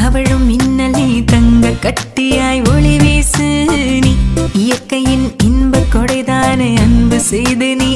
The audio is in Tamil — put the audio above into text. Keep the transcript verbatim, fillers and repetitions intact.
தவழும் மின்னலே தங்க கட்டியாய் ஒளி வீசு நீ இயற்கையின் இன்ப கொடைதானே அன்பு செய்து நீ